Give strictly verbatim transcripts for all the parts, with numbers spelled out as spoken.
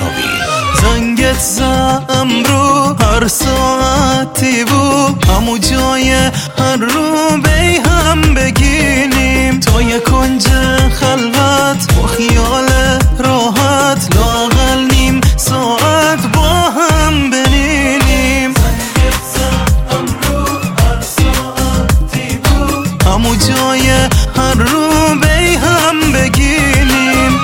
نوین. زنگت زم رو هر ساعتی بود، همو جای هر رو بی هم بگینیم، تا یه کنج خلوت با خیال راحت، لااقل نیم ساعت با هم بنینیم. زنگت زم رو هر ساعتی بود، همو جای هر رو بی هم بگینیم،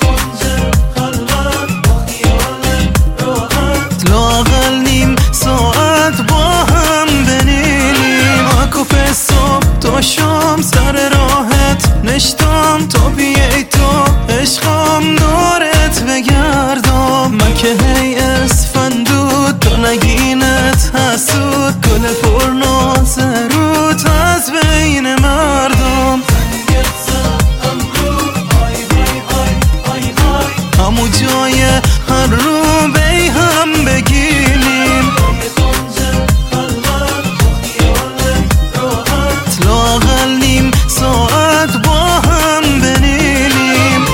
لااقل نیم ساعت با هم بنینیم. اکوپ صبح تا شام سر راحت نشتم، تا بیای تو عشقم دورت بگردم. من که هی اسفندود تو نگینت حسود، گل پرناز روت از بین مردم. همو جای هر رو بی هم بگینیم، لااقل نیم ساعت با هم بنینیم.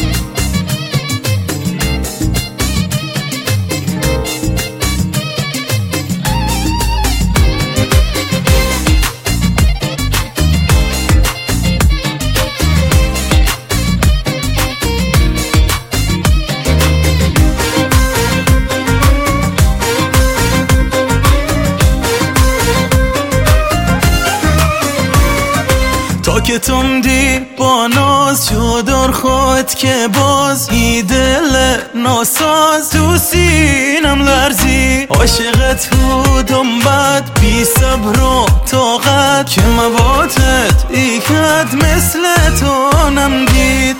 تا که تم دی با ناز جدار خود که باز، ای دل ناساز تو سینم لرزی. عاشقت بودم بد بی صبر و طاقت، که مواتت ای کد مثل تو نمدید.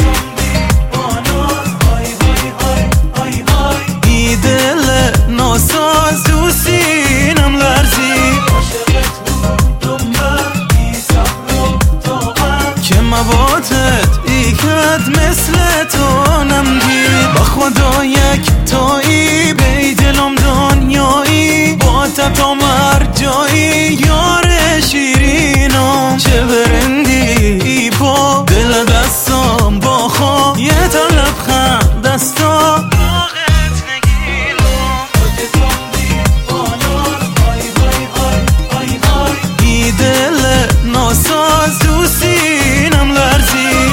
ای دل ناساز تو سینم لرزی، مواتت ای کد مثل تو نمدید. با خدا یک تایی بی دلم دنیایی، با تپام هر جایی یار شیرینم. چه برندی ای با دل دستم با خواه، یه تا لبخند دستا ای دل ناساز تو سینم لرزی،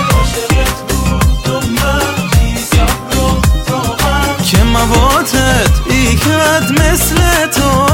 که مواتت ای کد مثل تو